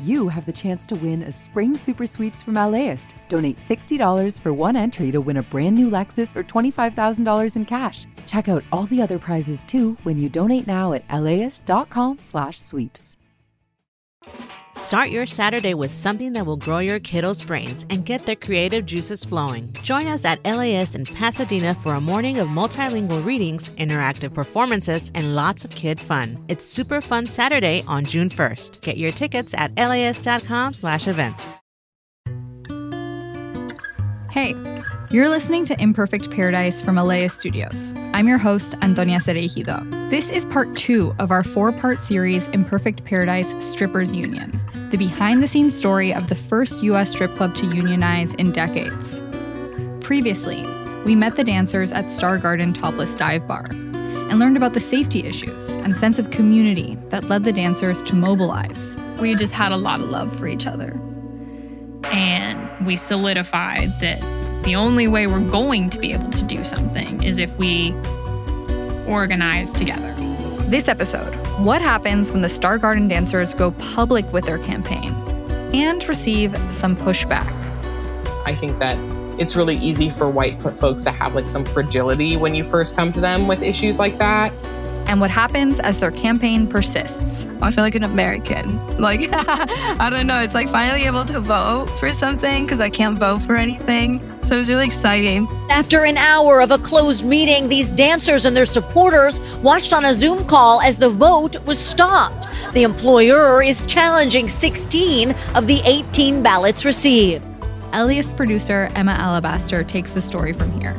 you have the chance to win a spring super sweeps from LAist. Donate $60 for one entry to win a brand new Lexus or $25,000 in cash. Check out all the other prizes too when you donate now at LAist.com/sweeps. Start your Saturday with something that will grow your kiddos' brains and get their creative juices flowing. Join us at LAist in Pasadena for a morning of multilingual readings, interactive performances, and lots of kid fun. It's Super Fun Saturday on June 1st. Get your tickets at LAist.com/events. Hey, you're listening to Imperfect Paradise from LAist Studios. I'm your host, Antonia Cereijido. This is part 2 of our 4-part series, Imperfect Paradise Strippers Union, the behind-the-scenes story of the first U.S. strip club to unionize in decades. Previously, we met the dancers at Star Garden Topless Dive Bar and learned about the safety issues and sense of community that led the dancers to mobilize. We just had a lot of love for each other. And we solidified that the only way we're going to be able to do something is if we organize together. This episode, what happens when the Star Garden dancers go public with their campaign and receive some pushback? I think that it's really easy for white folks to have like some fragility when you first come to them with issues like that. And what happens as their campaign persists. I feel like an American. Like, I don't know. It's like finally able to vote for something because I can't vote for anything. So it was really exciting. After an hour of a closed meeting, these dancers and their supporters watched on a Zoom call as the vote was stopped. The employer is challenging 16 of the 18 ballots received. LAist producer Emma Alabaster takes the story from here.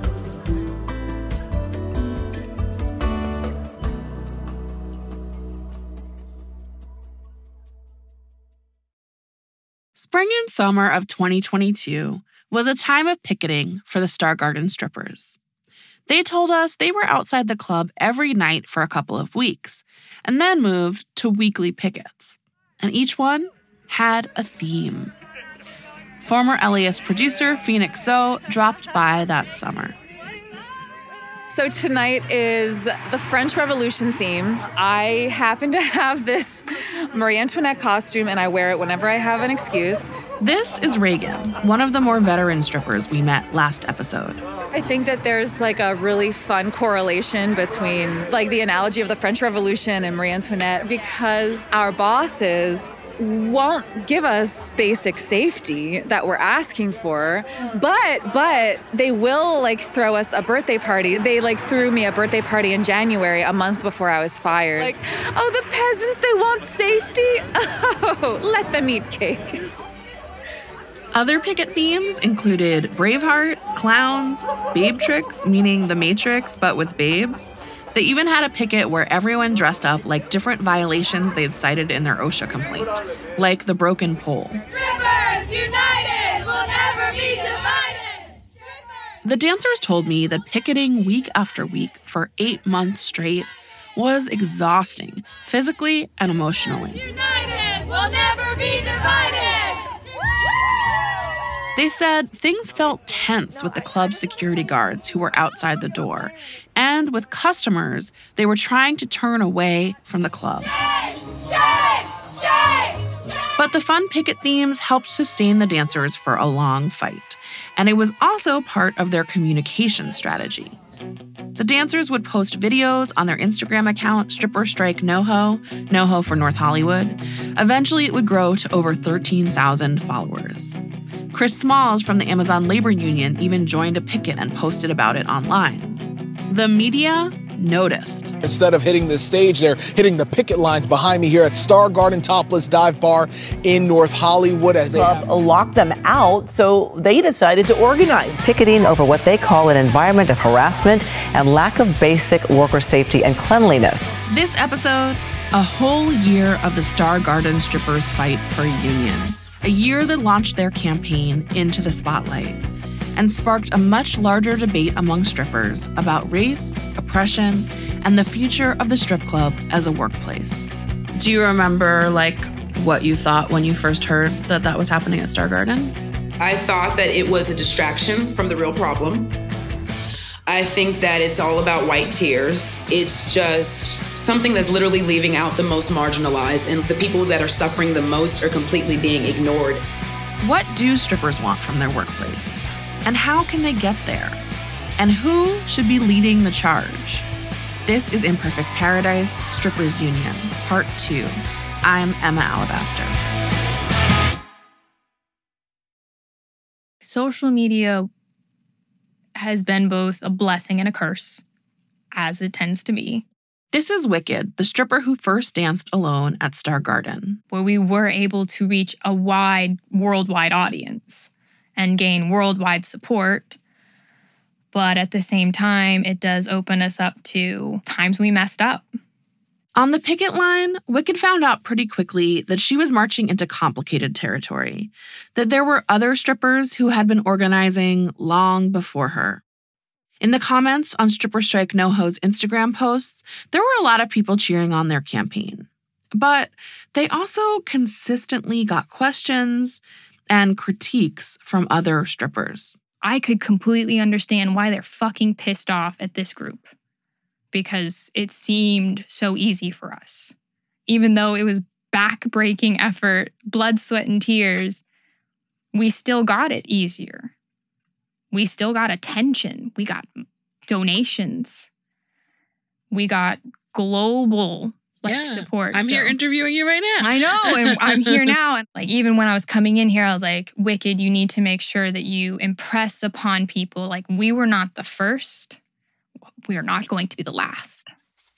Spring and summer of 2022 was a time of picketing for the Star Garden strippers. They told us they were outside the club every night for a couple of weeks, and then moved to weekly pickets. And each one had a theme. Former LAist producer Phoenix So dropped by that summer. So tonight is the French Revolution theme. I happen to have this Marie Antoinette costume, and I wear it whenever I have an excuse. This is Reagan, one of the more veteran strippers we met last episode. I think that there's like a really fun correlation between like the analogy of the French Revolution and Marie Antoinette, because our bosses won't give us basic safety that we're asking for, but they will like throw us a birthday party. They like threw me a birthday party in January, a month before I was fired. Like, oh, the peasants, they want safety? Oh, let them eat cake. Other picket themes included Braveheart, clowns, babe tricks, meaning the Matrix, but with babes. They even had a picket where everyone dressed up like different violations they'd cited in their OSHA complaint, like the broken pole. Strippers united will never be divided. The dancers told me that picketing week after week for 8 months straight was exhausting, physically and emotionally. United will never be divided. They said things felt tense with the club's security guards who were outside the door, and with customers they were trying to turn away from the club. But the fun picket themes helped sustain the dancers for a long fight, and it was also part of their communication strategy. The dancers would post videos on their Instagram account, Stripper Strike NoHo, NoHo for North Hollywood. Eventually, it would grow to over 13,000 followers. Chris Smalls from the Amazon Labor Union even joined a picket and posted about it online. The media noticed. Instead of hitting the stage, they're hitting the picket lines behind me here at Star Garden Topless Dive Bar in North Hollywood as they locked them out, so they decided to organize. Picketing over what they call an environment of harassment and lack of basic worker safety and cleanliness. This episode, a whole year of the Star Garden strippers' fight for a union. A year that launched their campaign into the spotlight and sparked a much larger debate among strippers about race, oppression, and the future of the strip club as a workplace. Do you remember, what you thought when you first heard that was happening at Star Garden? I thought that it was a distraction from the real problem. I think that it's all about white tears. It's just something that's literally leaving out the most marginalized, and the people that are suffering the most are completely being ignored. What do strippers want from their workplace? And how can they get there? And who should be leading the charge? This is Imperfect Paradise, Strippers Union, Part 2. I'm Emma Alabaster. Social media has been both a blessing and a curse, as it tends to be. This is Wicked, the stripper who first danced alone at Star Garden, where we were able to reach a wide, worldwide audience and gain worldwide support. But at the same time, it does open us up to times we messed up. On the picket line, Wicked found out pretty quickly that she was marching into complicated territory, that there were other strippers who had been organizing long before her. In the comments on Stripper Strike NoHo's Instagram posts, there were a lot of people cheering on their campaign. But they also consistently got questions and critiques from other strippers. I could completely understand why they're fucking pissed off at this group, because it seemed so easy for us. Even though it was back-breaking effort, blood, sweat, and tears, we still got it easier. We still got attention. We got donations. We got global support. I'm here interviewing you right now. I know, and I'm here now. And even when I was coming in here, I was like, Wicked, you need to make sure that you impress upon people. We were not the first. We are not going to be the last.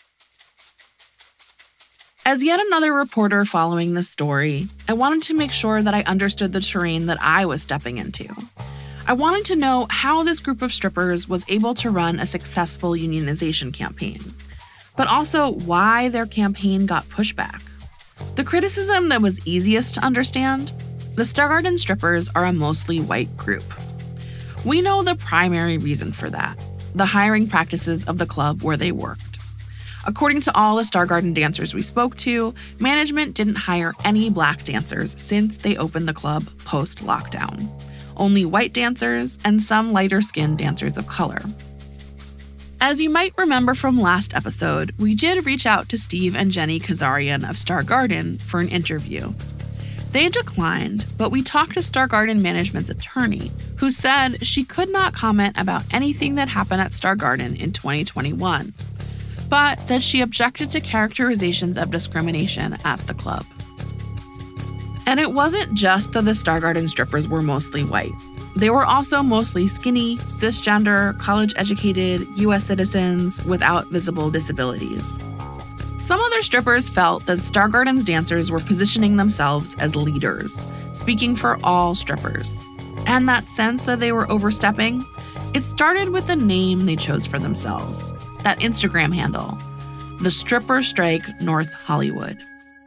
As yet another reporter following this story, I wanted to make sure that I understood the terrain that I was stepping into. I wanted to know how this group of strippers was able to run a successful unionization campaign, but also why their campaign got pushback. The criticism that was easiest to understand: the Star Garden strippers are a mostly white group. We know the primary reason for that: the hiring practices of the club where they worked. According to all the Star Garden dancers we spoke to, management didn't hire any black dancers since they opened the club post-lockdown. Only white dancers and some lighter-skinned dancers of color. As you might remember from last episode, we did reach out to Steve and Jenny Kazarian of Star Garden for an interview. They declined, but we talked to Star Garden management's attorney, who said she could not comment about anything that happened at Star Garden in 2021, but that she objected to characterizations of discrimination at the club. And it wasn't just that the Star Garden strippers were mostly white. They were also mostly skinny, cisgender, college-educated, U.S. citizens without visible disabilities. Some other strippers felt that Star Garden's dancers were positioning themselves as leaders, speaking for all strippers. And that sense that they were overstepping, it started with the name they chose for themselves, that Instagram handle, the Stripper Strike North Hollywood.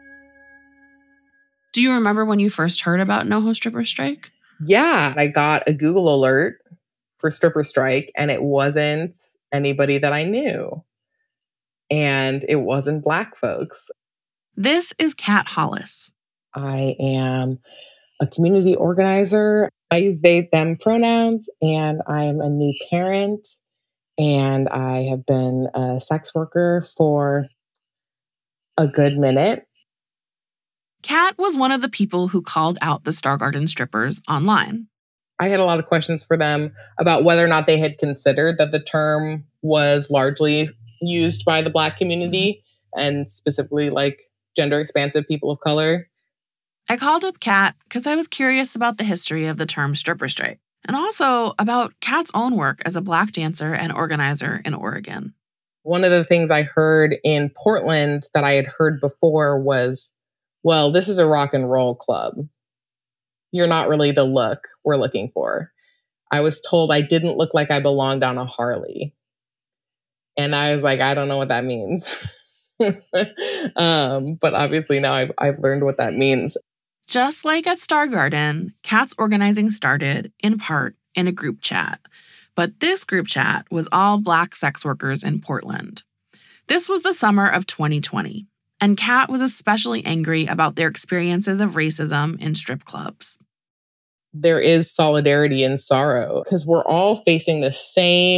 Do you remember when you first heard about NoHo Stripper Strike? Yeah, I got a Google alert for Stripper Strike, and it wasn't anybody that I knew. And it wasn't Black folks. This is Kat Hollis. I am a community organizer. I use they, them pronouns, and I am a new parent, and I have been a sex worker for a good minute. Kat was one of the people who called out the Star Garden strippers online. I had a lot of questions for them about whether or not they had considered that the term was largely used by the Black community and specifically gender expansive people of color. I called up Kat because I was curious about the history of the term stripper strike and also about Kat's own work as a Black dancer and organizer in Oregon. One of the things I heard in Portland that I had heard before was, well, this is a rock and roll club. You're not really the look we're looking for. I was told I didn't look like I belonged on a Harley. And I was like, I don't know what that means. But obviously now I've learned what that means. Just like at Star Garden, Kat's organizing started, in part, in a group chat. But this group chat was all Black sex workers in Portland. This was the summer of 2020, and Kat was especially angry about their experiences of racism in strip clubs. There is solidarity in sorrow because we're all facing the same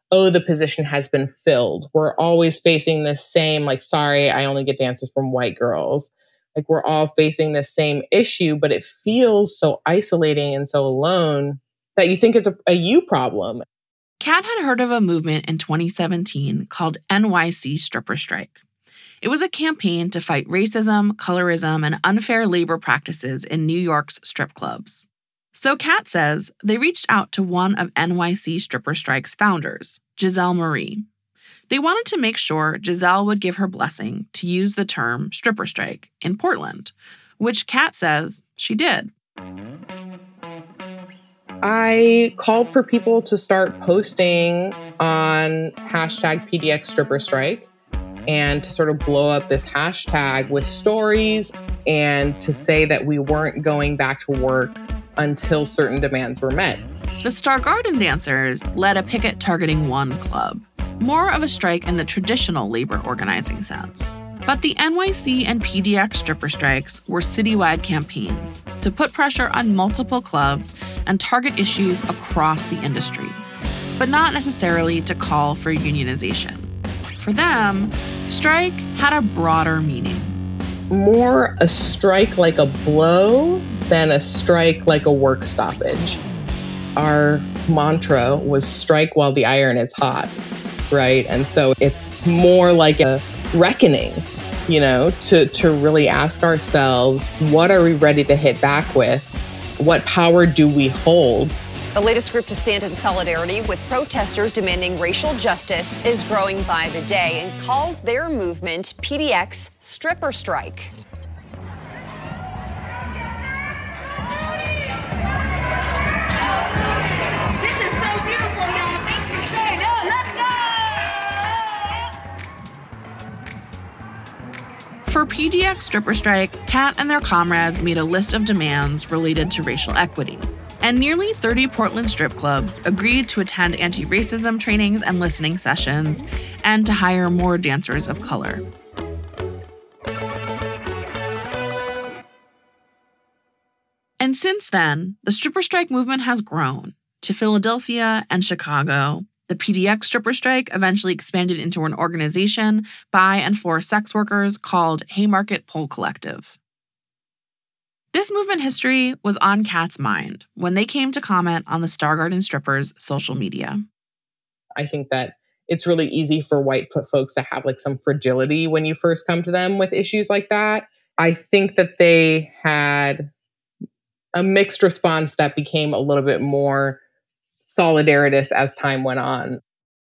oh, the position has been filled. We're always facing this same, like, sorry, I only get dances from white girls. Like, we're all facing this same issue, but it feels so isolating and so alone that you think it's a you problem. Kat had heard of a movement in 2017 called NYC Stripper Strike. It was a campaign to fight racism, colorism, and unfair labor practices in New York's strip clubs. So Kat says they reached out to one of NYC Stripper Strike's founders, Giselle Marie. They wanted to make sure Giselle would give her blessing to use the term stripper strike in Portland, which Kat says she did. I called for people to start posting on hashtag PDX Stripper Strike and to sort of blow up this hashtag with stories and to say that we weren't going back to work until certain demands were met. The Star Garden dancers led a picket targeting one club, more of a strike in the traditional labor organizing sense. But the NYC and PDX stripper strikes were citywide campaigns to put pressure on multiple clubs and target issues across the industry, but not necessarily to call for unionization. For them, strike had a broader meaning. More a strike like a blow than a strike like a work stoppage. Our mantra was strike while the iron is hot, right? And so it's more like a reckoning, to really ask ourselves, what are we ready to hit back with? What power do we hold? The latest group to stand in solidarity with protesters demanding racial justice is growing by the day and calls their movement PDX Stripper Strike. This is so beautiful, y'all. Thank you so much. Let's go! For PDX Stripper Strike, Kat and their comrades made a list of demands related to racial equity. And nearly 30 Portland strip clubs agreed to attend anti-racism trainings and listening sessions and to hire more dancers of color. And since then, the stripper strike movement has grown to Philadelphia and Chicago. The PDX stripper strike eventually expanded into an organization by and for sex workers called Haymarket Pole Collective. This movement history was on Kat's mind when they came to comment on the Star Garden strippers' social media. I think that it's really easy for white folks to have some fragility when you first come to them with issues like that. I think that they had a mixed response that became a little bit more solidaritous as time went on.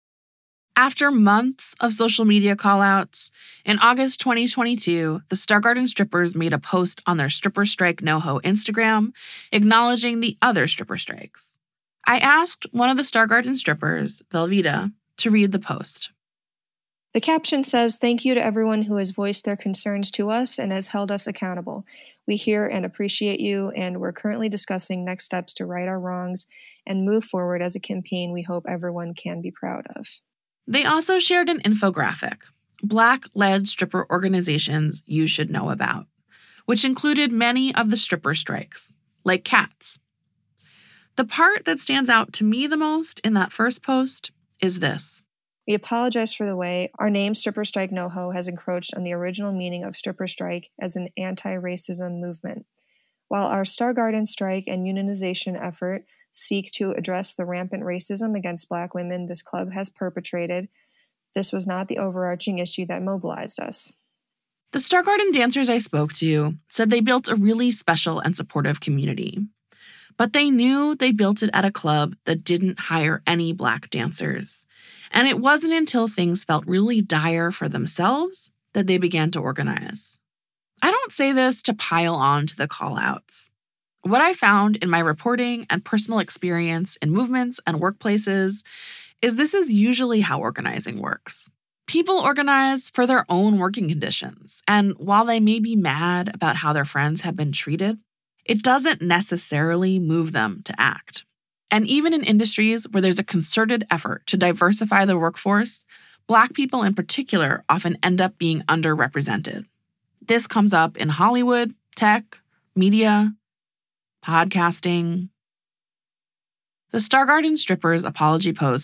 After months of social media callouts, in August 2022, the Star Garden strippers made a post on their Stripper Strike NoHo Instagram, acknowledging the other stripper strikes. I asked one of the Star Garden strippers, Velveeta, to read the post. The caption says, "Thank you to everyone who has voiced their concerns to us and has held us accountable. We hear and appreciate you, and we're currently discussing next steps to right our wrongs and move forward as a campaign we hope everyone can be proud of." They also shared an infographic, Black-led stripper organizations you should know about, which included many of the stripper strikes, like Kat's. The part that stands out to me the most in that first post is this. We apologize for the way our name Stripper Strike NoHo has encroached on the original meaning of stripper strike as an anti-racism movement. While our Star Garden strike and unionization effort seek to address the rampant racism against Black women this club has perpetrated, this was not the overarching issue that mobilized us. The Star Garden dancers I spoke to said they built a really special and supportive community. But they knew they built it at a club that didn't hire any Black dancers. And it wasn't until things felt really dire for themselves that they began to organize. I don't say this to pile on to the call-outs. What I found in my reporting and personal experience in movements and workplaces is this is usually how organizing works. People organize for their own working conditions, and while they may be mad about how their friends have been treated, it doesn't necessarily move them to act. And even in industries where there's a concerted effort to diversify the workforce, Black people in particular often end up being underrepresented. This comes up in Hollywood, tech, media, podcasting. The Star Garden strippers' apology post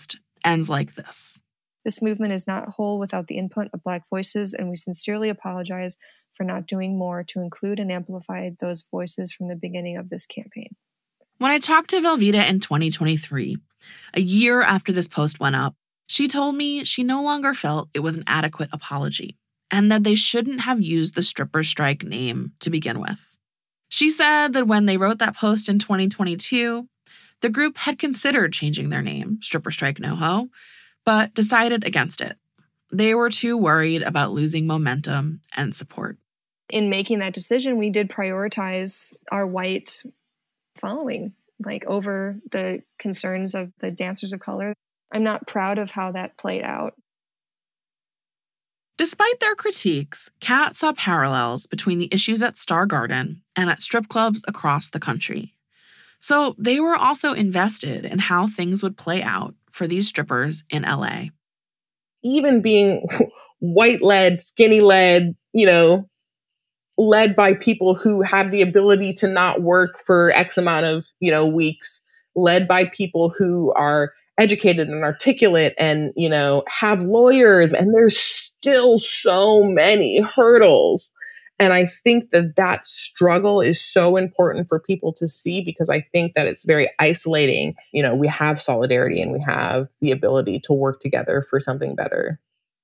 ends like this. This movement is not whole without the input of Black voices, and we sincerely apologize for not doing more to include and amplify those voices from the beginning of this campaign. When I talked to Velveeta in 2023, a year after this post went up, she told me she no longer felt it was an adequate apology and that they shouldn't have used the stripper strike name to begin with. She said that when they wrote that post in 2022, the group had considered changing their name, Stripper Strike NoHo, but decided against it. They were too worried about losing momentum and support. In making that decision, we did prioritize our white following, over the concerns of the dancers of color. I'm not proud of how that played out. Despite their critiques, Kat saw parallels between the issues at Star Garden and at strip clubs across the country. So they were also invested in how things would play out for these strippers in LA. Even being white-led, skinny-led, led by people who have the ability to not work for X amount of, weeks, led by people who are educated and articulate and, have lawyers. And there's still so many hurdles. And I think that struggle is so important for people to see, because I think that it's very isolating. We have solidarity and we have the ability to work together for something better.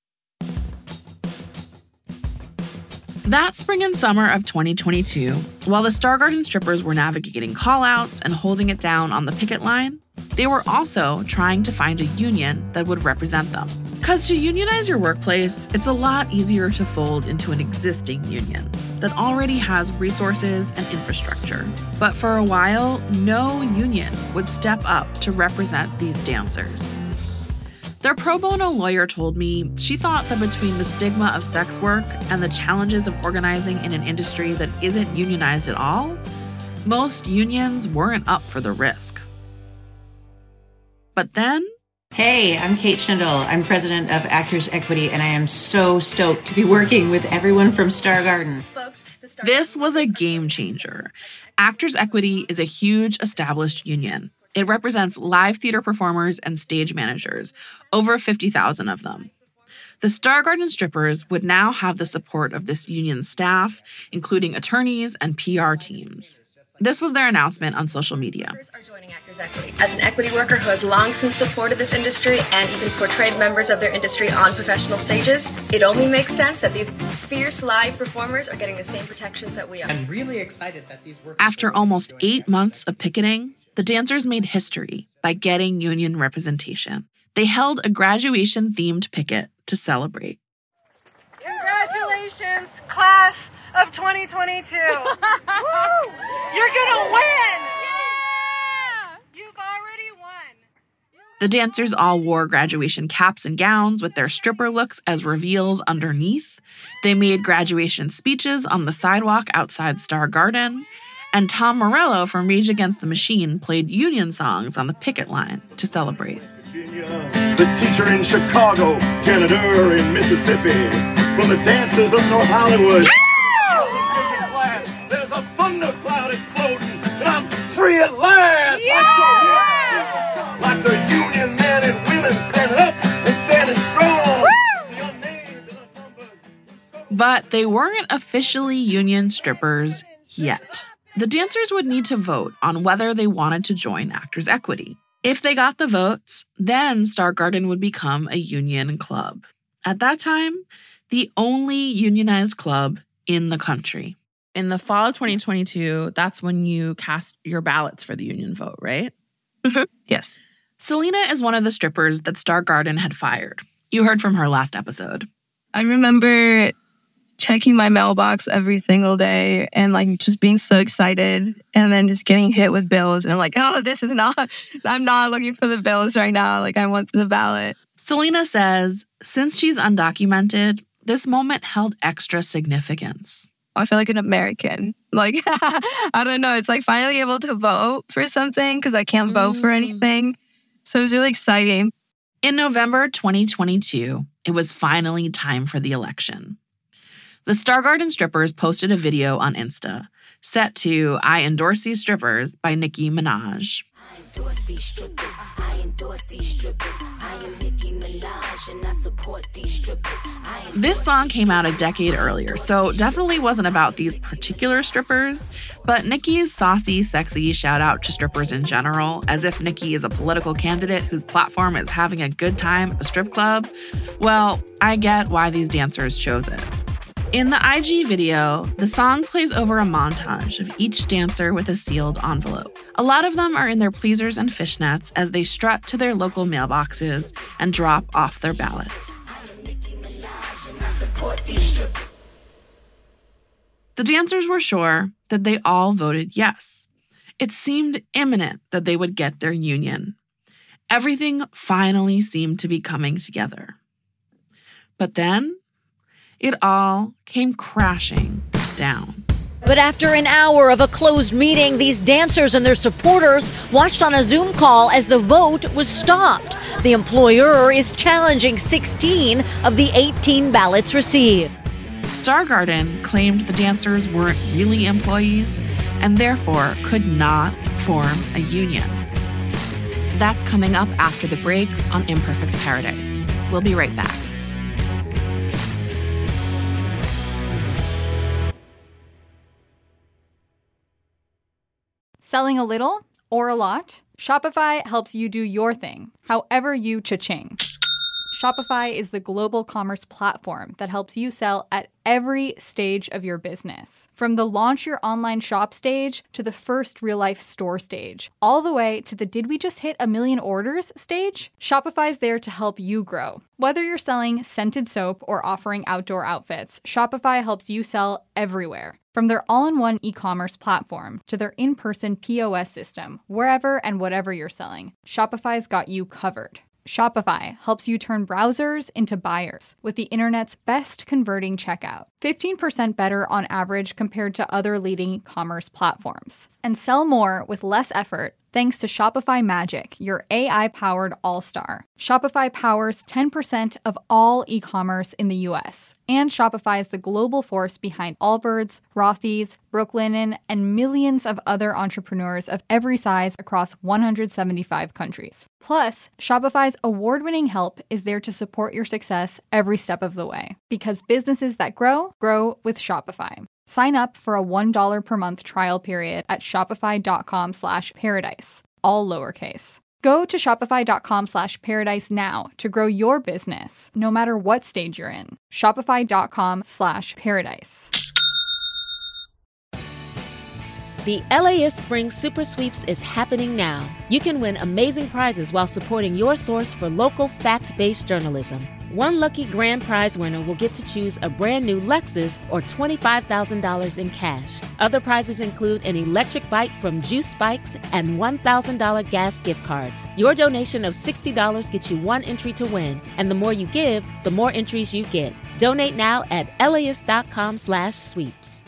That spring and summer of 2022, while the Star Garden strippers were navigating call-outs and holding it down on the picket line, they were also trying to find a union that would represent them. Because to unionize your workplace, it's a lot easier to fold into an existing union that already has resources and infrastructure. But for a while, no union would step up to represent these dancers. Their pro bono lawyer told me she thought that between the stigma of sex work and the challenges of organizing in an industry that isn't unionized at all, most unions weren't up for the risk. But then... Hey, I'm Kate Schindel. I'm president of Actors Equity, and I am so stoked to be working with everyone from Star Garden. This was a game changer. Actors Equity is a huge established union. It represents live theater performers and stage managers, over 50,000 of them. The Star Garden strippers would now have the support of this union staff, including attorneys and PR teams. This was their announcement on social media. Are joining Actors Equity. As an equity worker who has long since supported this industry and even portrayed members of their industry on professional stages, it only makes sense that these fierce live performers are getting the same protections that we are. I'm really excited that these workers... After almost 8 months of picketing, the dancers made history by getting union representation. They held a graduation-themed picket to celebrate. Congratulations, class of 2022. Woo! You're gonna win! Yeah! You've already won. The dancers all wore graduation caps and gowns with their stripper looks as reveals underneath. They made graduation speeches on the sidewalk outside Star Garden. And Tom Morello from Rage Against the Machine played union songs on the picket line to celebrate. The teacher in Chicago, janitor in Mississippi, from the dancers of North Hollywood. Yeah! There's a thundercloud exploding, and I'm free at last! Yeah! Like the union men and women standing up and standing strong. But they weren't officially union strippers yet. The dancers would need to vote on whether they wanted to join Actors Equity. If they got the votes, then Star Garden would become a union club. At that time, the only unionized club in the country. In the fall of 2022, that's when you cast your ballots for the union vote, right? Yes. Selena is one of the strippers that Star Garden had fired. You heard from her last episode. I remember checking my mailbox every single day and just being so excited and then just getting hit with bills. And I'm like, oh, I'm not looking for the bills right now. I want the ballot. Selena says, since she's undocumented, this moment held extra significance. I feel like an American. I don't know. It's finally able to vote for something because I can't vote for anything. So it was really exciting. In November 2022, it was finally time for the election. The Star Garden strippers posted a video on Insta set to I Endorse These Strippers by Nicki Minaj. This song came out a decade earlier, so definitely wasn't about these particular strippers, but Nicki's saucy, sexy shout out to strippers in general, as if Nicki is a political candidate whose platform is having a good time at the strip club, well, I get why these dancers chose it. In the IG video, the song plays over a montage of each dancer with a sealed envelope. A lot of them are in their pleasers and fishnets as they strut to their local mailboxes and drop off their ballots. The dancers were sure that they all voted yes. It seemed imminent that they would get their union. Everything finally seemed to be coming together. But then, it all came crashing down. But after an hour of a closed meeting, these dancers and their supporters watched on a Zoom call as the vote was stopped. The employer is challenging 16 of the 18 ballots received. Star Garden claimed the dancers weren't really employees and therefore could not form a union. That's coming up after the break on Imperfect Paradise. We'll be right back. Selling a little or a lot? Shopify helps you do your thing, however you cha-ching. Shopify is the global commerce platform that helps you sell at every stage of your business. From the launch your online shop stage to the first real-life store stage, all the way to the did we just hit 1 million orders stage? Shopify's there to help you grow. Whether you're selling scented soap or offering outdoor outfits, Shopify helps you sell everywhere. From their all-in-one e-commerce platform to their in-person POS system, wherever and whatever you're selling, Shopify's got you covered. Shopify helps you turn browsers into buyers with the internet's best converting checkout. 15% better on average compared to other leading e-commerce platforms. And sell more with less effort thanks to Shopify Magic, your AI-powered all-star. Shopify powers 10% of all e-commerce in the US. And Shopify is the global force behind Allbirds, Rothy's, Brooklinen, and millions of other entrepreneurs of every size across 175 countries. Plus, Shopify's award-winning help is there to support your success every step of the way. Because businesses that grow, grow with Shopify. Sign up for a $1 per month trial period at shopify.com/paradise, all lowercase. Go to shopify.com/paradise now to grow your business, no matter what stage you're in. Shopify.com/paradise. The LAist Spring Super Sweeps is happening now. You can win amazing prizes while supporting your source for local fact-based journalism. One lucky grand prize winner will get to choose a brand new Lexus or $25,000 in cash. Other prizes include an electric bike from Juice Bikes and $1,000 gas gift cards. Your donation of $60 gets you one entry to win, and the more you give, the more entries you get. Donate now at LAist.com/sweeps.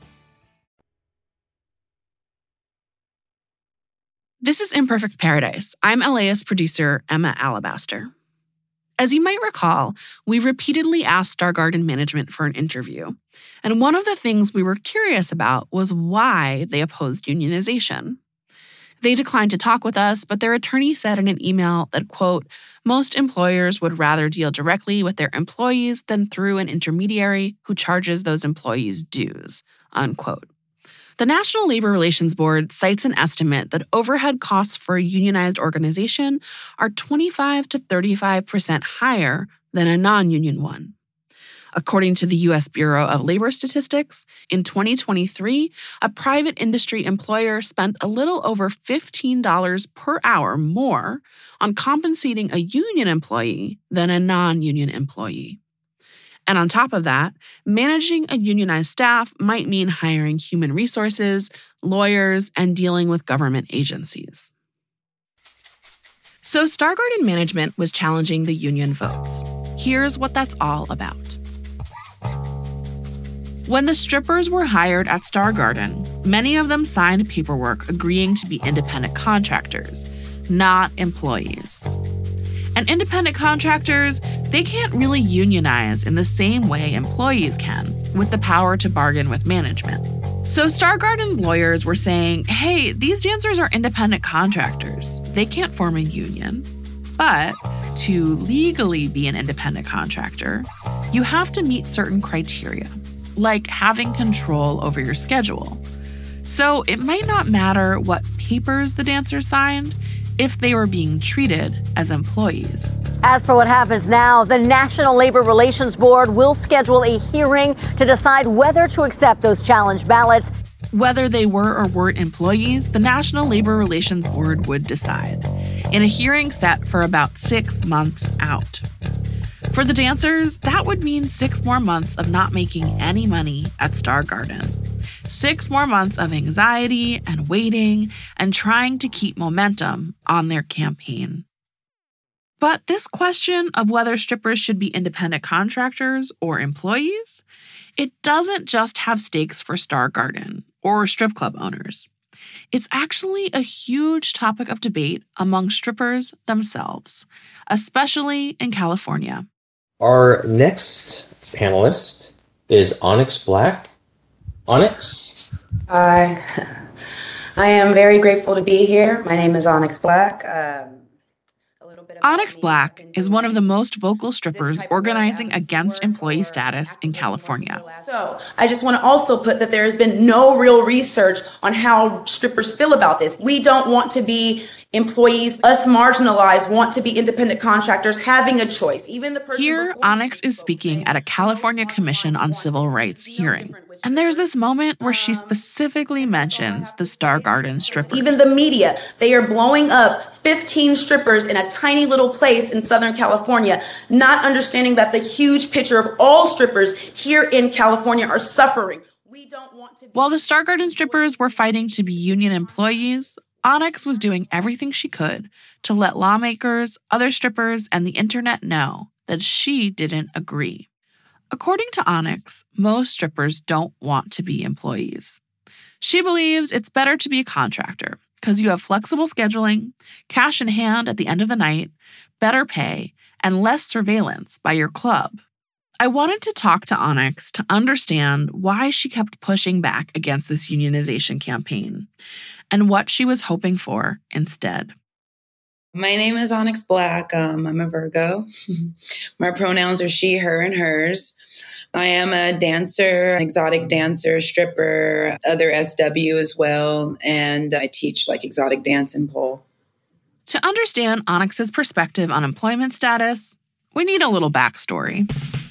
This is Imperfect Paradise. I'm LAist producer Emma Alabaster. As you might recall, we repeatedly asked Star Garden management for an interview. And one of the things we were curious about was why they opposed unionization. They declined to talk with us, but their attorney said in an email that, quote, most employers would rather deal directly with their employees than through an intermediary who charges those employees dues, unquote. The National Labor Relations Board cites an estimate that overhead costs for a unionized organization are 25 to 35% higher than a non-union one. According to the U.S. Bureau of Labor Statistics, in 2023, a private industry employer spent a little over $15 per hour more on compensating a union employee than a non-union employee. And on top of that, managing a unionized staff might mean hiring human resources, lawyers, and dealing with government agencies. So Star Garden management was challenging the union votes. Here's what that's all about. When the strippers were hired at Star Garden, many of them signed paperwork agreeing to be independent contractors, not employees. And independent contractors, they can't really unionize in the same way employees can, with the power to bargain with management. So Star Garden's lawyers were saying, hey, these dancers are independent contractors. They can't form a union. But to legally be an independent contractor, you have to meet certain criteria, like having control over your schedule. So it might not matter what papers the dancers signed if they were being treated as employees. As for what happens now, the National Labor Relations Board will schedule a hearing to decide whether to accept those challenge ballots. Whether they were or weren't employees, the National Labor Relations Board would decide, in a hearing set for about 6 months out. For the dancers, that would mean 6 more months of not making any money at Star Garden. 6 more months of anxiety and waiting and trying to keep momentum on their campaign. But this question of whether strippers should be independent contractors or employees, it doesn't just have stakes for Star Garden or strip club owners. It's actually a huge topic of debate among strippers themselves, especially in California. Our next panelist is Onyx Black. Onyx? Hi. I am very grateful to be here. My name is Onyx Black. Onyx Black is one of the most vocal strippers organizing against employee status in California. So I just want to also put that there has been no real research on how strippers feel about this. We don't want to be employees. Us marginalized want to be independent contractors having a choice. Even the person Here, Onyx is speaking at a California Commission on Civil Rights hearing. And there's this moment where she specifically mentions the Star Garden strippers. Even the media, they are blowing up 15 strippers in a tiny little place in Southern California, not understanding that the huge picture of all strippers here in California are suffering. While the Star Garden strippers were fighting to be union employees, Onyx was doing everything she could to let lawmakers, other strippers, and the internet know that she didn't agree. According to Onyx, most strippers don't want to be employees. She believes it's better to be a contractor because you have flexible scheduling, cash in hand at the end of the night, better pay, and less surveillance by your club. I wanted to talk to Onyx to understand why she kept pushing back against this unionization campaign and what she was hoping for instead. My name is Onyx Black. I'm a Virgo. My pronouns are she, her, and hers. I am a dancer, exotic dancer, stripper, other SW as well, and I teach like exotic dance and pole. To understand Onyx's perspective on employment status, we need a little backstory.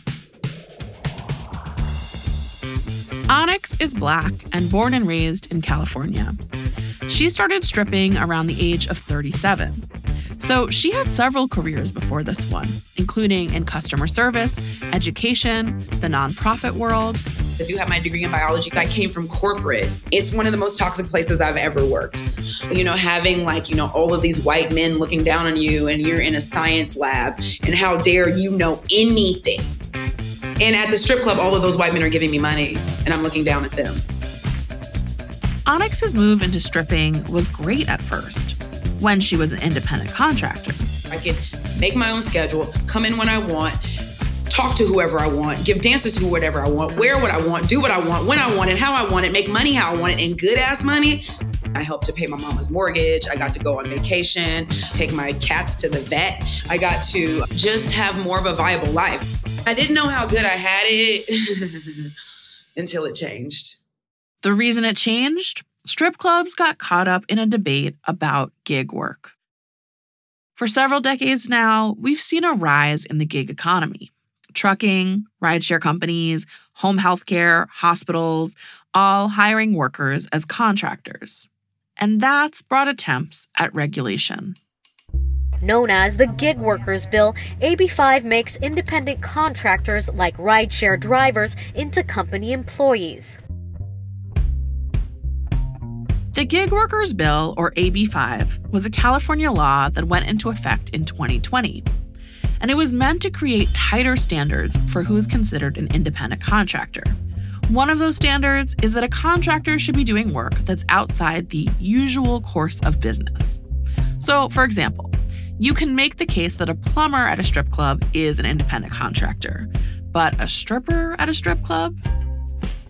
Onyx is Black and born and raised in California. She started stripping around the age of 37. So she had several careers before this one, including in customer service, education, the nonprofit world. I do have my degree in biology. I came from corporate. It's one of the most toxic places I've ever worked. Having all of these white men looking down on you and you're in a science lab and how dare you know anything. And at the strip club, all of those white men are giving me money and I'm looking down at them. Onyx's move into stripping was great at first, when she was an independent contractor. I can make my own schedule, come in when I want, talk to whoever I want, give dances to whatever I want, wear what I want, do what I want, when I want it, how I want it, make money how I want it, and good ass money. I helped to pay my mama's mortgage. I got to go on vacation, take my cats to the vet. I got to just have more of a viable life. I didn't know how good I had it until it changed. The reason it changed? Strip clubs got caught up in a debate about gig work. For several decades now, we've seen a rise in the gig economy. Trucking, rideshare companies, home healthcare, hospitals, all hiring workers as contractors. And that's brought attempts at regulation. Known as the Gig Workers Bill, AB 5 makes independent contractors like rideshare drivers into company employees. The Gig Workers Bill, or AB 5, was a California law that went into effect in 2020. And it was meant to create tighter standards for who's considered an independent contractor. One of those standards is that a contractor should be doing work that's outside the usual course of business. So, for example, you can make the case that a plumber at a strip club is an independent contractor, but a stripper at a strip club?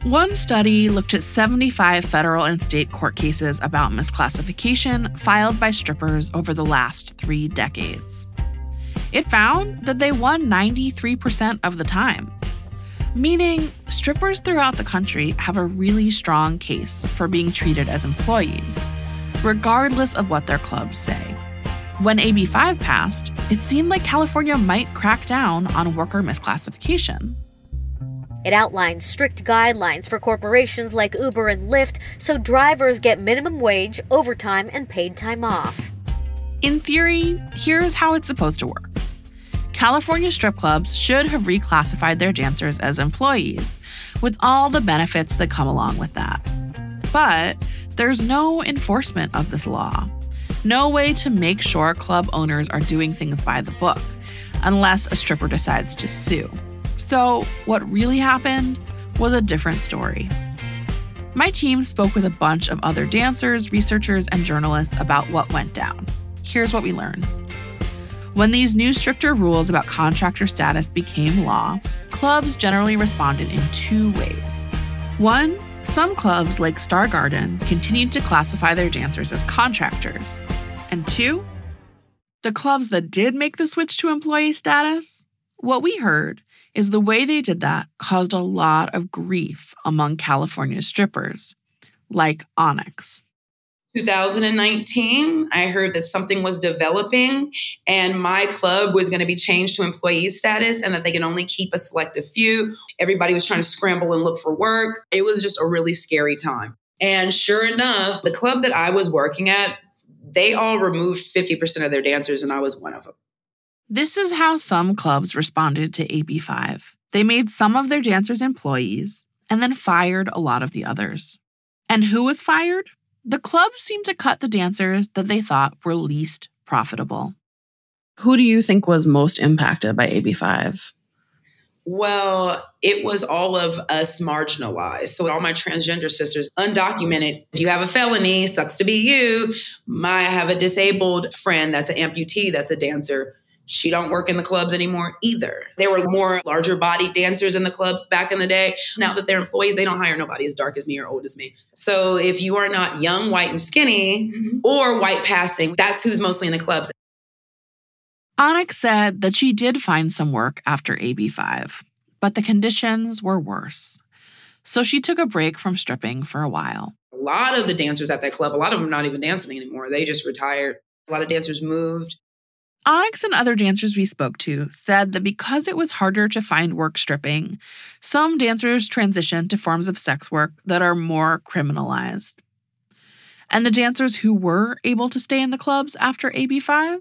One study looked at 75 federal and state court cases about misclassification filed by strippers over the last 3 decades. It found that they won 93% of the time, meaning strippers throughout the country have a really strong case for being treated as employees, regardless of what their clubs say. When AB 5 passed, it seemed like California might crack down on worker misclassification. It outlines strict guidelines for corporations like Uber and Lyft so drivers get minimum wage, overtime, and paid time off. In theory, here's how it's supposed to work. California strip clubs should have reclassified their dancers as employees, with all the benefits that come along with that. But there's no enforcement of this law. No way to make sure club owners are doing things by the book, unless a stripper decides to sue. So what really happened was a different story. My team spoke with a bunch of other dancers, researchers, and journalists about what went down. Here's what we learned. When these new stricter rules about contractor status became law, clubs generally responded in 2 ways. 1, some clubs like Star Garden continued to classify their dancers as contractors. And 2, the clubs that did make the switch to employee status, what we heard is the way they did that caused a lot of grief among California strippers, like Onyx. 2019, I heard that something was developing and my club was going to be changed to employee status and that they can only keep a selective few. Everybody was trying to scramble and look for work. It was just a really scary time. And sure enough, the club that I was working at, they all removed 50% of their dancers and I was one of them. This is how some clubs responded to AB 5. They made some of their dancers employees and then fired a lot of the others. And who was fired? The clubs seemed to cut the dancers that they thought were least profitable. Who do you think was most impacted by AB 5? Well, it was all of us marginalized. So all my transgender sisters, undocumented. If you have a felony, sucks to be you. I have a disabled friend that's an amputee, that's a dancer. She don't work in the clubs anymore either. There were more larger bodied dancers in the clubs back in the day. Now that they're employees, they don't hire nobody as dark as me or old as me. So if you are not young, white, and skinny, or white passing, that's who's mostly in the clubs. Onyx said that she did find some work after AB 5, but the conditions were worse. So she took a break from stripping for a while. A lot of the dancers at that club, a lot of them are not even dancing anymore. They just retired. A lot of dancers moved. Onyx and other dancers we spoke to said that because it was harder to find work stripping, some dancers transitioned to forms of sex work that are more criminalized. And the dancers who were able to stay in the clubs after AB 5?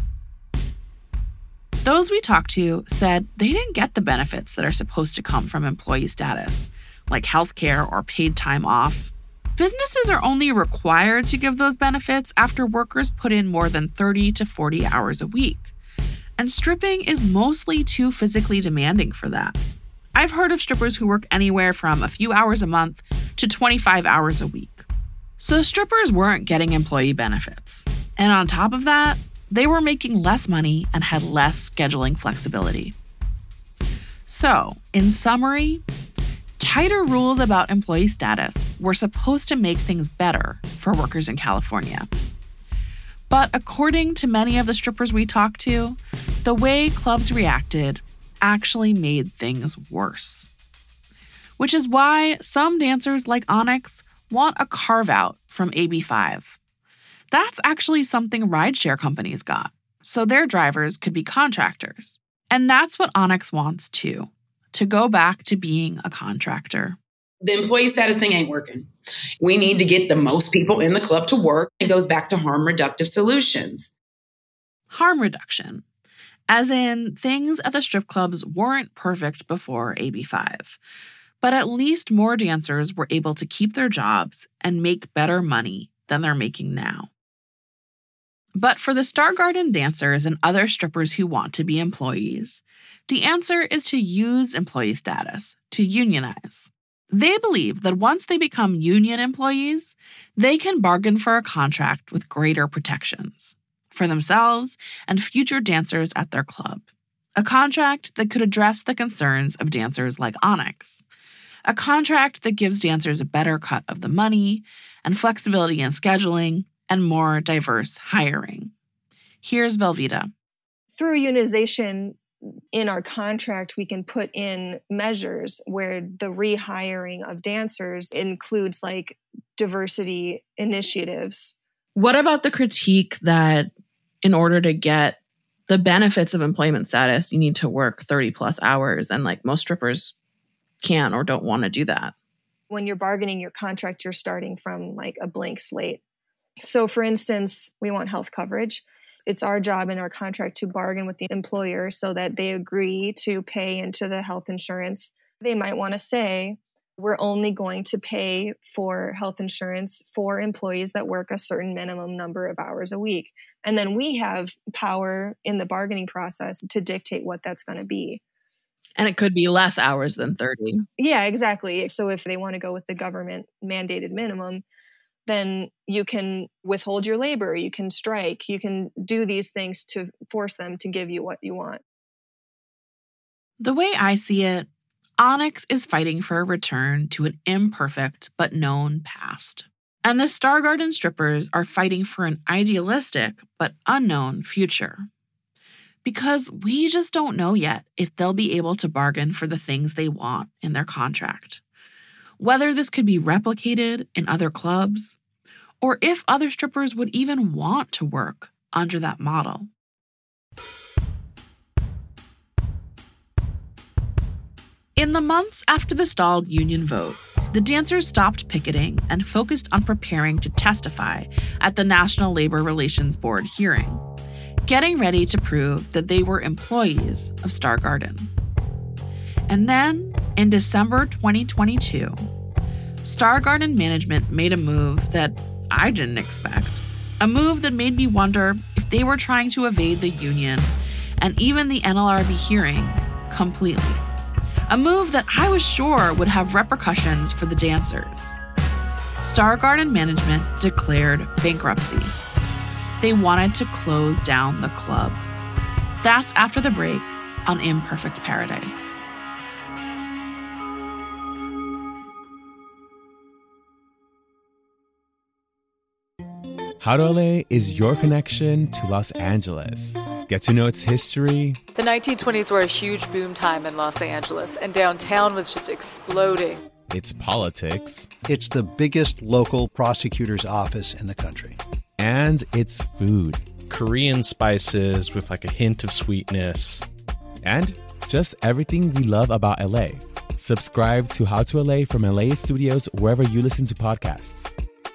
Those we talked to said they didn't get the benefits that are supposed to come from employee status, like healthcare or paid time off. Businesses are only required to give those benefits after workers put in more than 30 to 40 hours a week. And stripping is mostly too physically demanding for that. I've heard of strippers who work anywhere from a few hours a month to 25 hours a week. So strippers weren't getting employee benefits. And on top of that, they were making less money and had less scheduling flexibility. So, in summary, tighter rules about employee status were supposed to make things better for workers in California. But according to many of the strippers we talked to, the way clubs reacted actually made things worse. Which is why some dancers like Onyx want a carve-out from AB 5. That's actually something rideshare companies got, so their drivers could be contractors. And that's what Onyx wants too, to go back to being a contractor. The employee status thing ain't working. We need to get the most people in the club to work. It goes back to harm reductive solutions. Harm reduction, as in things at the strip clubs weren't perfect before AB 5, but at least more dancers were able to keep their jobs and make better money than they're making now. But for the Star Garden dancers and other strippers who want to be employees, the answer is to use employee status, to unionize. They believe that once they become union employees, they can bargain for a contract with greater protections for themselves and future dancers at their club. A contract that could address the concerns of dancers like Onyx. a contract that gives dancers a better cut of the money and flexibility in scheduling and more diverse hiring. Here's Velveeta. Through unionization in our contract, we can put in measures where the rehiring of dancers includes like diversity initiatives. What about the critique that in order to get the benefits of employment status, you need to work 30 plus hours and like most strippers can't or don't want to do that? When you're bargaining your contract, you're starting from like a blank slate. So for instance, we want health coverage. It's our job in our contract to bargain with the employer so that they agree to pay into the health insurance. They might want to say, we're only going to pay for health insurance for employees that work a certain minimum number of hours a week. And then we have power in the bargaining process to dictate what that's going to be. And it could be less hours than 30. Yeah, exactly. So if they want to go with the government mandated minimum, then you can withhold your labor, you can strike, you can do these things to force them to give you what you want. The way I see it, Onyx is fighting for a return to an imperfect but known past. And the Star Garden strippers are fighting for an idealistic but unknown future. Because we just don't know yet if they'll be able to bargain for the things they want in their contract. Whether this could be replicated in other clubs, or if other strippers would even want to work under that model. In the months after the stalled union vote, the dancers stopped picketing and focused on preparing to testify at the National Labor Relations Board hearing, getting ready to prove that they were employees of Star Garden. And then, in December 2022, Star Garden management made a move that I didn't expect. A move that made me wonder if they were trying to evade the union and even the NLRB hearing completely. A move that I was sure would have repercussions for the dancers. Star Garden management declared bankruptcy. They wanted to close down the club. That's after the break on Imperfect Paradise. How to LA is your connection to Los Angeles. Get to know its history. The 1920s were a huge boom time in Los Angeles, and downtown was just exploding. Its politics. It's the biggest local prosecutor's office in the country. And its food. Korean spices with like a hint of sweetness. And just everything we love about LA. Subscribe to How to LA from LA Studios wherever you listen to podcasts.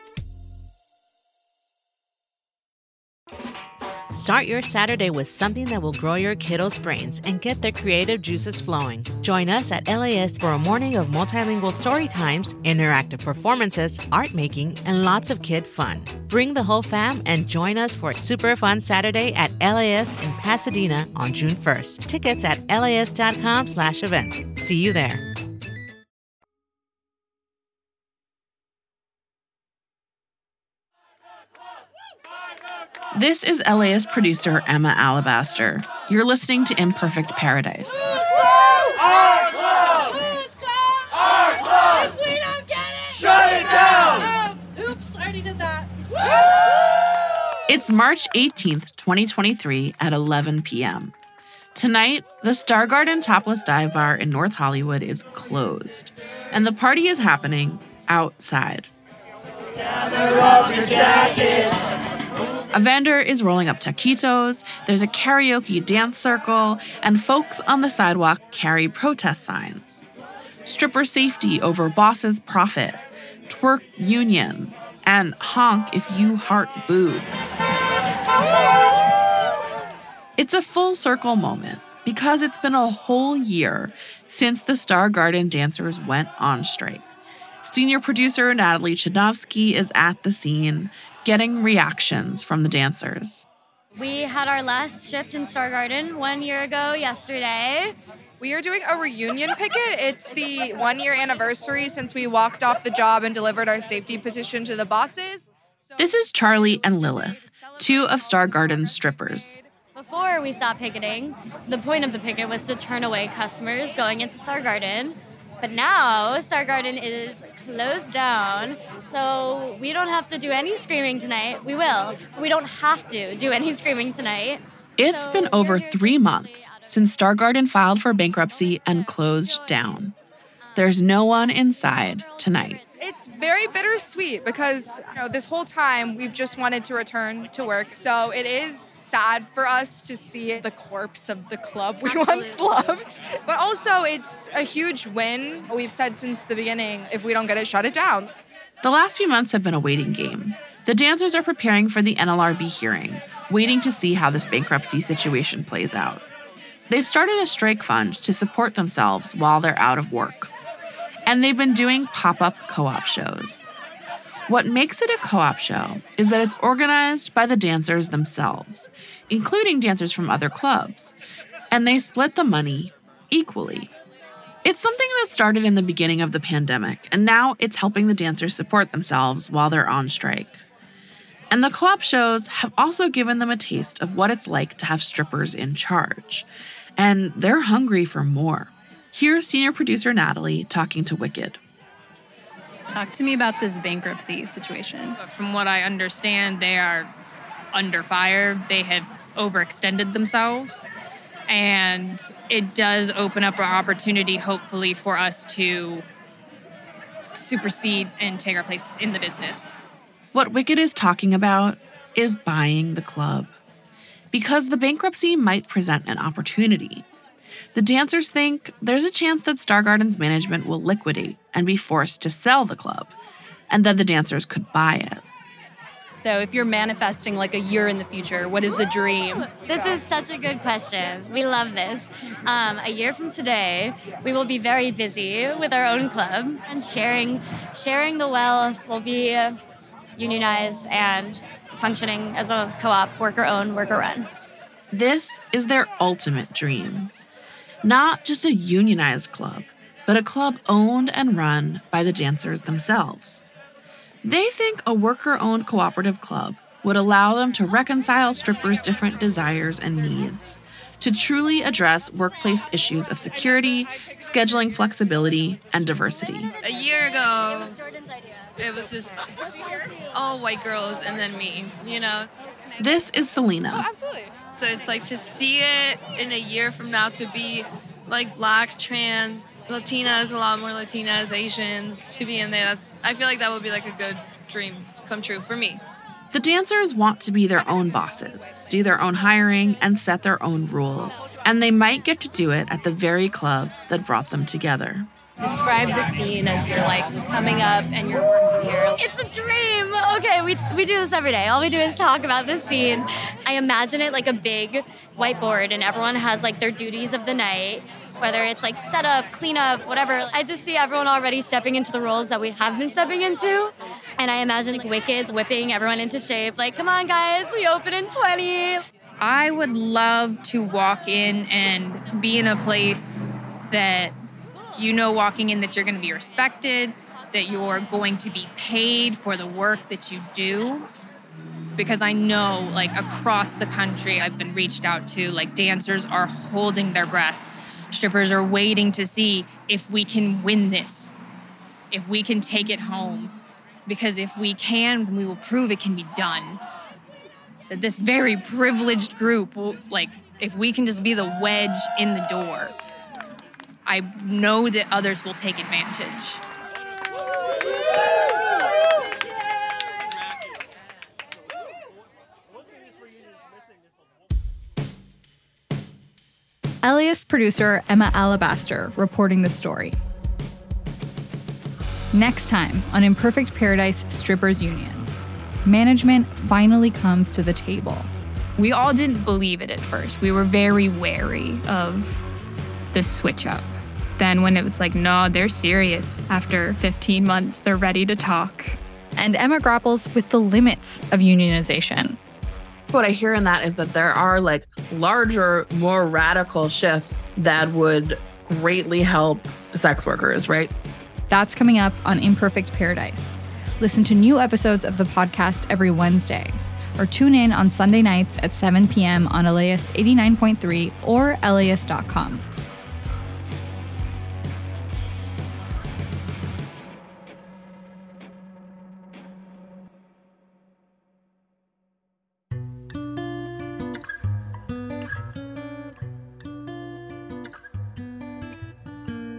Start your Saturday with something that will grow your kiddos' brains and get their creative juices flowing. Join us at LAist for a morning of multilingual story times, interactive performances, art making, and lots of kid fun. Bring the whole fam and join us for a super fun Saturday at LAist in Pasadena on June 1st. Tickets at laist.com/events. See you there. This is LAist producer Emma Alabaster. You're listening to Imperfect Paradise. Our club! Whose club? Our club! If we don't get it, shut it down! Oops, I already did that. It's March 18th, 2023 at 11 p.m. Tonight, the Star Garden Topless Dive Bar in North Hollywood is closed, and the party is happening outside. Gather up your jackets. A vendor is rolling up taquitos, there's a karaoke dance circle, and folks on the sidewalk carry protest signs. Stripper safety over boss's profit, twerk union, and honk if you heart boobs. It's a full circle moment because it's been a whole year since the Star Garden dancers went on strike. Senior producer Natalie Chudnovsky is at the scene, getting reactions from the dancers. We had our last shift in Star Garden 1 year ago yesterday. We are doing a reunion picket. It's the 1 year anniversary since we walked off the job and delivered our safety petition to the bosses. This is Charlie and Lilith, two of Star Garden's strippers. Before we stopped picketing, the point of the picket was to turn away customers going into Star Garden. But now Star Garden is closed down, so we don't have to do any screaming tonight. We will. We don't have to do any screaming tonight. It's been over 3 months since Star Garden filed for bankruptcy and closed down. There's no one inside tonight. It's very bittersweet because this whole time we've just wanted to return to work. So it is sad for us to see the corpse of the club we once loved. But also it's a huge win. We've said since the beginning, if we don't get it, shut it down. The last few months have been a waiting game. The dancers are preparing for the NLRB hearing, waiting to see how this bankruptcy situation plays out. They've started a strike fund to support themselves while they're out of work. And they've been doing pop-up co-op shows. What makes it a co-op show is that it's organized by the dancers themselves, including dancers from other clubs, and they split the money equally. It's something that started in the beginning of the pandemic, and now it's helping the dancers support themselves while they're on strike. And the co-op shows have also given them a taste of what it's like to have strippers in charge, and they're hungry for more. Here's senior producer Natalie talking to Wicked. Talk to me about this bankruptcy situation. From what I understand, they are under fire. They have overextended themselves. And it does open up an opportunity, hopefully, for us to supersede and take our place in the business. What Wicked is talking about is buying the club. Because the bankruptcy might present an opportunity. The dancers think there's a chance that Star Garden's management will liquidate and be forced to sell the club, and that the dancers could buy it. So if you're manifesting like a year in the future, what is the dream? This is such a good question. We love this. A year from today, we will be very busy with our own club and sharing the wealth. We'll be unionized and functioning as a co-op, worker-owned, worker-run. This is their ultimate dream. Not just a unionized club, but a club owned and run by the dancers themselves. They think a worker-owned cooperative club would allow them to reconcile strippers' different desires and needs, to truly address workplace issues of security, scheduling flexibility, and diversity. A year ago, it was just all white girls and then me, This is Selena. Oh, absolutely. So it's like to see it in a year from now to be like Black, trans, Latinas, a lot more Latinas, Asians, to be in there. I feel like that would be like a good dream come true for me. The dancers want to be their own bosses, do their own hiring, and set their own rules. And they might get to do it at the very club that brought them together. Describe the scene as you're like coming up and you're working here. It's a dream. Okay, we do this every day. All we do is talk about this scene. I imagine it like a big whiteboard and everyone has like their duties of the night, whether it's like setup, cleanup, whatever. I just see everyone already stepping into the roles that we have been stepping into. And I imagine like Wicked whipping everyone into shape. Like, come on guys, we open in 20. I would love to walk in and be in a place that walking in that you're going to be respected, that you're going to be paid for the work that you do. Because I know, like, across the country, I've been reached out to, like, dancers are holding their breath. Strippers are waiting to see if we can win this, if we can take it home. Because if we can, then we will prove it can be done. That this very privileged group will, like, if we can just be the wedge in the door, I know that others will take advantage. LAist producer Emma Alabaster reporting the story. Next time on Imperfect Paradise Strippers Union, management finally comes to the table. We all didn't believe it at first. We were very wary of the switch up. Then when it was like, no, they're serious. After 15 months, they're ready to talk. And Emma grapples with the limits of unionization. What I hear in that is that there are like larger, more radical shifts that would greatly help sex workers, right? That's coming up on Imperfect Paradise. Listen to new episodes of the podcast every Wednesday, or tune in on Sunday nights at 7 p.m. on LAist 89.3 or LAist.com.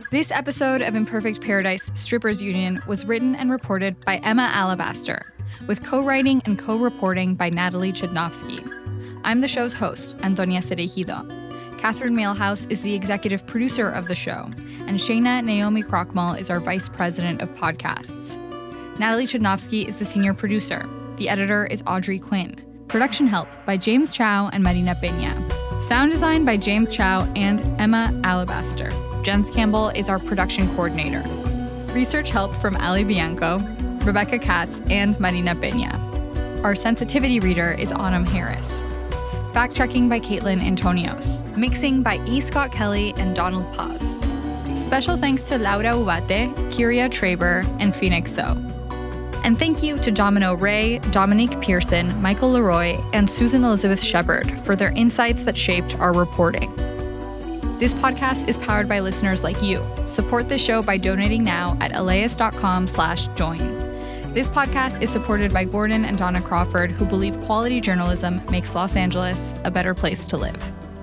This episode of Imperfect Paradise Strippers Union was written and reported by Emma Alabaster, with co-writing and co-reporting by Natalie Chudnovsky. I'm the show's host, Antonia Cereijido. Catherine Mailhouse is the executive producer of the show, and Shayna Naomi Krochmal is our vice president of podcasts. Natalie Chudnovsky is the senior producer. The editor is Audrey Quinn. Production help by James Chow and Marina Peña. Sound design by James Chow and Emma Alabaster. Jens Campbell is our production coordinator. Research help from Ali Bianco, Rebecca Katz, and Marina Peña. Our sensitivity reader is Autumn Harris. Fact-checking by Caitlin Antonios. Mixing by E. Scott Kelly and Donald Paz. Special thanks to Laura Ubate, Kyria Traber, and Phoenix So. And thank you to Domino Ray, Dominique Pearson, Michael Leroy, and Susan Elizabeth Shepard for their insights that shaped our reporting. This podcast is powered by listeners like you. Support the show by donating now at elias.com/join. This podcast is supported by Gordon and Donna Crawford, who believe quality journalism makes Los Angeles a better place to live.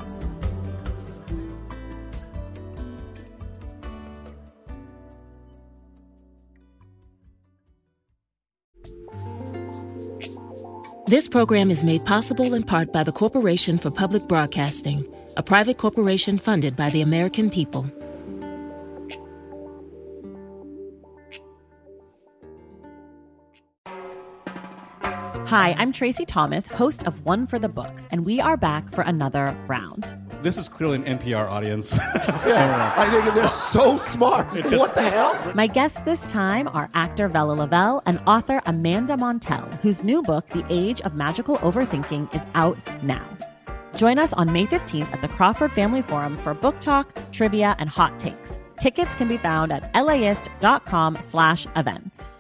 This program is made possible in part by the Corporation for Public Broadcasting, a private corporation funded by the American people. Hi, I'm Tracy Thomas, host of One for the Books, and we are back for another round. This is clearly an NPR audience. Yeah, I think they're so smart. What the hell? My guests this time are actor Vella Lavelle and author Amanda Montell, whose new book, The Age of Magical Overthinking, is out now. Join us on May 15th at the Crawford Family Forum for book talk, trivia, and hot takes. Tickets can be found at LAist.com/events.